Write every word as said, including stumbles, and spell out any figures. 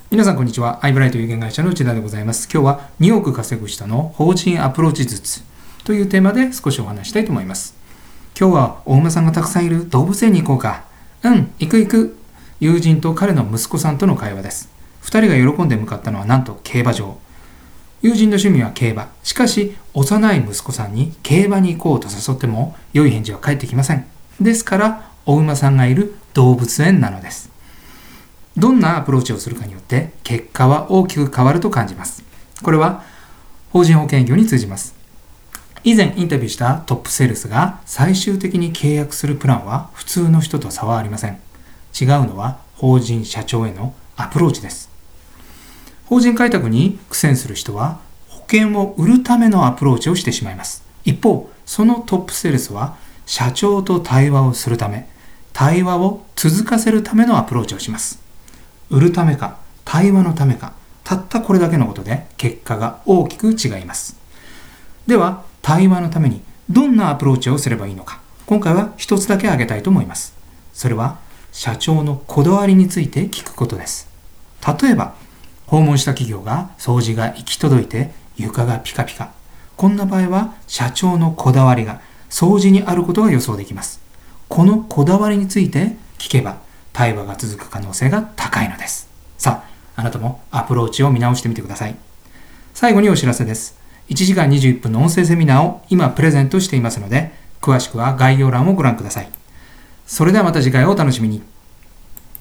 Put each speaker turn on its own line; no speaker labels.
皆さんこんにちは。アイブライト有限会社の内田でございます。今日はにおく稼ぐ人の法人アプローチ術というテーマで少しお話したいと思います。今日はお馬さんがたくさんいる動物園に行こうか。うん、行く行く。友人と彼の息子さんとの会話です。二人が喜んで向かったのはなんと競馬場。友人の趣味は競馬。しかし幼い息子さんに競馬に行こうと誘っても良い返事は返ってきません。ですからお馬さんがいる動物園なのです。どんなアプローチをするかによって結果は大きく変わると感じます。これは法人保険業に通じます。以前インタビューしたトップセールスが最終的に契約するプランは普通の人と差はありません。違うのは法人社長へのアプローチです。法人開拓に苦戦する人は保険を売るためのアプローチをしてしまいます。一方、そのトップセールスは社長と対話をするため、対話を続かせるためのアプローチをします。売るためか対話のためか、たったこれだけのことで結果が大きく違います。では対話のためにどんなアプローチをすればいいのか、今回は一つだけ挙げたいと思います。それは社長のこだわりについて聞くことです。例えば訪問した企業が掃除が行き届いて床がピカピカ、こんな場合は社長のこだわりが掃除にあることが予想できます。このこだわりについて聞けば対話が続く可能性が高いのです。さあ、あなたもアプローチを見直してみてください。最後にお知らせです。いちじかんにじゅういっぷんの音声セミナーを今プレゼントしていますので、詳しくは概要欄をご覧ください。それではまた次回をお楽しみに。